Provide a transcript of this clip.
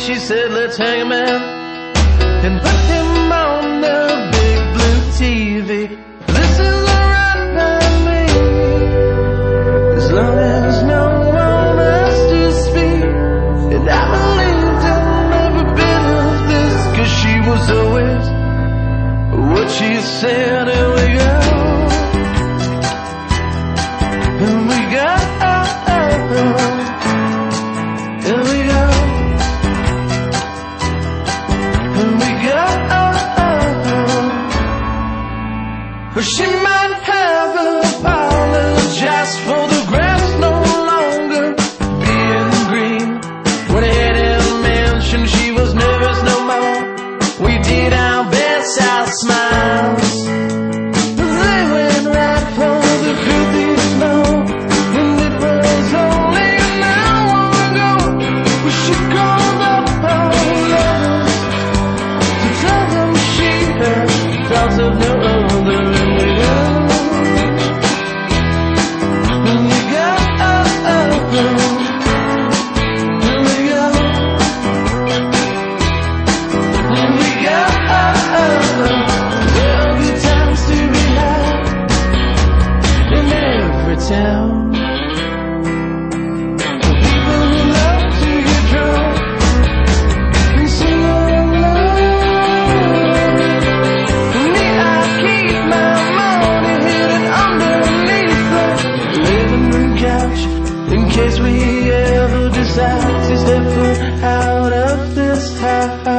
she said, let's hang a man and put him on the big blue TV. This is alright by me, as long as no one else to speak. And I believed in every bit of this, 'cause she was always what she said. Here we go, and we got here we go, and we got but she might have apologized for the grass no longer being green. When I had him mentioned she was nervous no more, we did our best, our smiles. They went right for the filthy snow, and it was only an hour ago when she called up her lovers to tell them she had thoughts of no other. Town. People who love to get drunk and sing along. Me, I keep my money hidden underneath the living room couch, in case we ever decide to step foot out of this house.